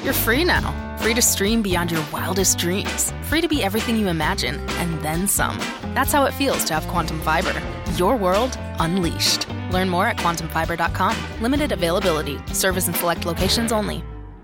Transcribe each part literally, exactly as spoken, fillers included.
You're free now. Free to stream beyond your wildest dreams. Free to be everything you imagine, and then some. That's how it feels to have Quantum Fiber. Your world unleashed. Learn more at quantum fiber dot com. Limited availability. Service in select locations only.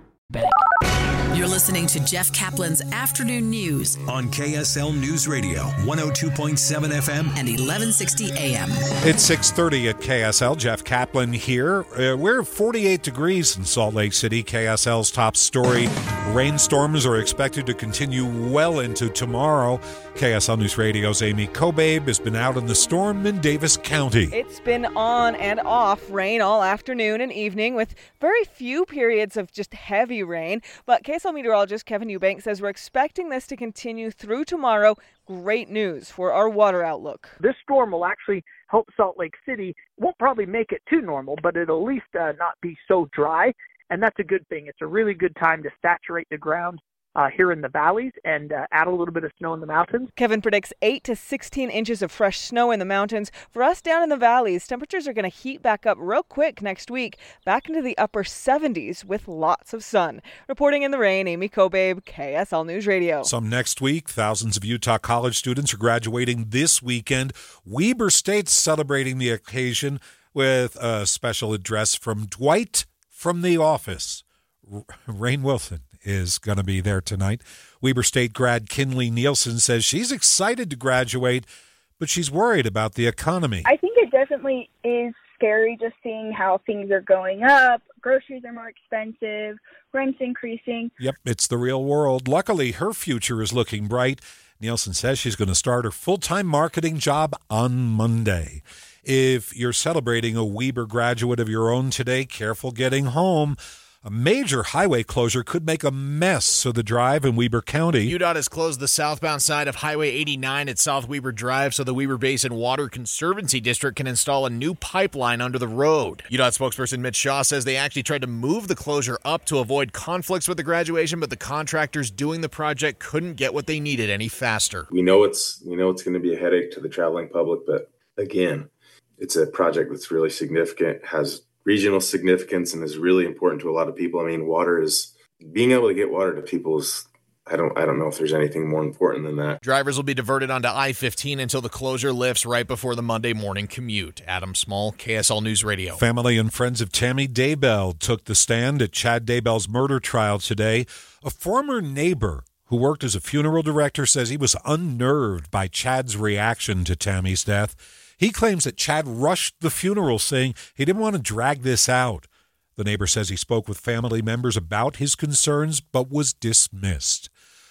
You're listening to Jeff Kaplan's Afternoon News on K S L News Radio, one oh two point seven F M and eleven sixty A M. It's six thirty at K S L. Jeff Kaplan here. Uh, we're forty-eight degrees in Salt Lake City. K S L's top story. Rainstorms are expected to continue well into tomorrow. K S L News Radio's Amy Kobabe has been out in the storm in Davis County. It's been on and off rain all afternoon and evening with very few periods of just heavy rain. But K S L meteorologist Kevin Eubank says we're expecting this to continue through tomorrow. Great news for our water outlook. This storm will actually help Salt Lake City. Won't probably make it too normal, but it'll at least uh, not be so dry. And that's a good thing. It's a really good time to saturate the ground Uh, here in the valleys and uh, add a little bit of snow in the mountains. Kevin predicts eight to sixteen inches of fresh snow in the mountains. For us down in the valleys, temperatures are going to heat back up real quick next week, back into the upper seventies with lots of sun. Reporting in the rain, Amy Kobabe, K S L News Radio. Some next week. Thousands of Utah college students are graduating this weekend. Weber State's celebrating the occasion with a special address from Dwight from The Office. R- Rainn Wilson is going to be there tonight. Weber State grad Kinley Nielsen says she's excited to graduate, but she's worried about the economy. I think it definitely is scary just seeing how things are going up. Groceries are more expensive, rent's increasing. Yep, it's the real world. Luckily, her future is looking bright. Nielsen says she's going to start her full-time marketing job on Monday. If you're celebrating a Weber graduate of your own today, careful getting home. A major highway closure could make a mess of the drive in Weber County. U D O T has closed the southbound side of Highway eighty-nine at South Weber Drive so the Weber Basin Water Conservancy District can install a new pipeline under the road. U D O T spokesperson Mitch Shaw says they actually tried to move the closure up to avoid conflicts with the graduation, but the contractors doing the project couldn't get what they needed any faster. We know it's we know it's going to be a headache to the traveling public, but again, it's a project that's really significant, has regional significance, and is really important to a lot of people. I mean, water is being able to get water to people is, I don't, I don't know if there's anything more important than that. Drivers will be diverted onto I fifteen until the closure lifts right before the Monday morning commute. Adam Small, K S L News Radio. Family and friends of Tammy Daybell took the stand at Chad Daybell's murder trial today. A former neighbor who worked as a funeral director says he was unnerved by Chad's reaction to Tammy's death. He claims that Chad rushed the funeral, saying he didn't want to drag this out. The neighbor says he spoke with family members about his concerns, but was dismissed.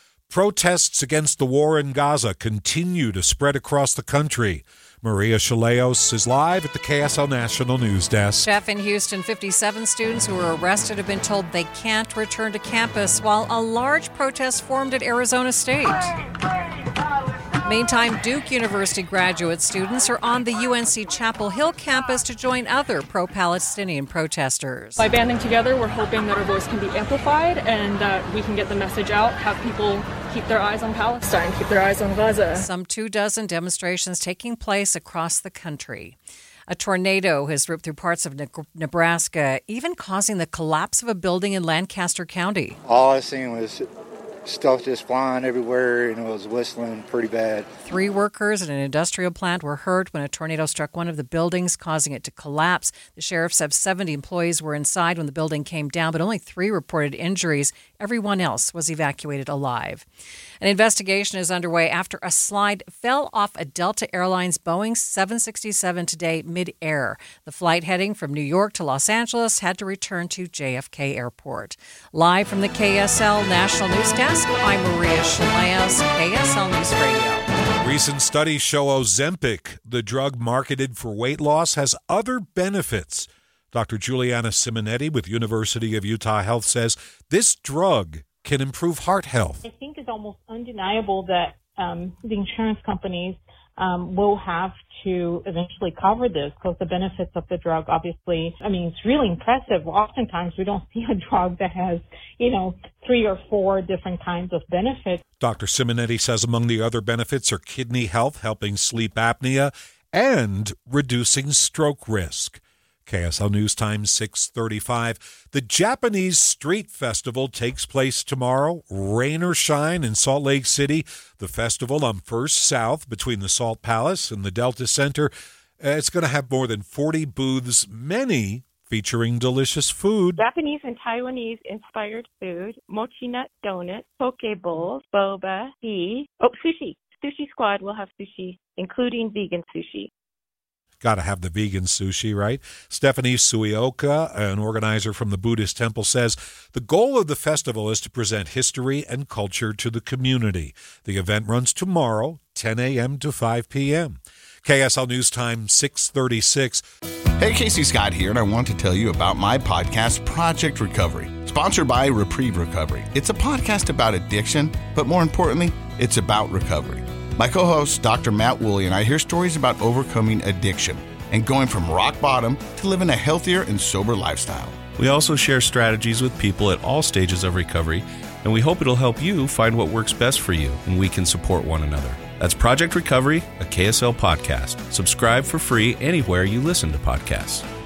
Protests against the war in Gaza continue to spread across the country. Maria Chaleos is live at the K S L National News Desk. Jeff, in Houston, fifty-seven students who were arrested have been told they can't return to campus, while a large protest formed at Arizona State. Meantime, Duke University graduate students are on the U N C Chapel Hill campus to join other pro-Palestinian protesters. By banding together, we're hoping that our voice can be amplified and that we can get the message out, have people keep their eyes on Palestine, keep their eyes on Gaza. Some two dozen demonstrations taking place across the country. A tornado has ripped through parts of Nebraska, even causing the collapse of a building in Lancaster County. All I seen was stuff just flying everywhere, and it was whistling pretty bad. Three workers at an industrial plant were hurt when a tornado struck one of the buildings, causing it to collapse. The sheriffs have seventy employees were inside when the building came down, but only three reported injuries. Everyone else was evacuated alive. An investigation is underway after a slide fell off a Delta Airlines Boeing seven sixty-seven today mid-air. The flight heading from New York to Los Angeles had to return to J F K Airport. Live from the K S L National News Desk, I'm Maria Chaleos, K S L News Radio. Recent studies show Ozempic, the drug marketed for weight loss, has other benefits. Doctor Juliana Simonetti with University of Utah Health says this drug can improve heart health. I think it's almost undeniable that um, the insurance companies um, will have to eventually cover this because the benefits of the drug, obviously, I mean, it's really impressive. Oftentimes we don't see a drug that has, you know, three or four different kinds of benefits. Doctor Simonetti says among the other benefits are kidney health, helping sleep apnea, and reducing stroke risk. K S L News Time, six thirty-five. The Japanese Street Festival takes place tomorrow, rain or shine, in Salt Lake City. The festival on First South between the Salt Palace and the Delta Center. It's going to have more than forty booths, many featuring delicious food. Japanese and Taiwanese inspired food, mochi nut donuts, poke bowls, boba, tea. Oh, sushi. Sushi Squad will have sushi, including vegan sushi. Got to have the vegan sushi, right? Stephanie Suioka, an organizer from the Buddhist temple, says the goal of the festival is to present history and culture to the community. The event runs tomorrow, ten a.m. to five p.m. K S L News Time, six thirty-six. Hey, Casey Scott here, and I want to tell you about my podcast, Project Recovery, sponsored by Reprieve Recovery. It's a podcast about addiction, but more importantly, it's about recovery. My co-host, Doctor Matt Woolley, and I hear stories about overcoming addiction and going from rock bottom to living a healthier and sober lifestyle. We also share strategies with people at all stages of recovery, and we hope it'll help you find what works best for you, and we can support one another. That's Project Recovery, a K S L podcast. Subscribe for free anywhere you listen to podcasts.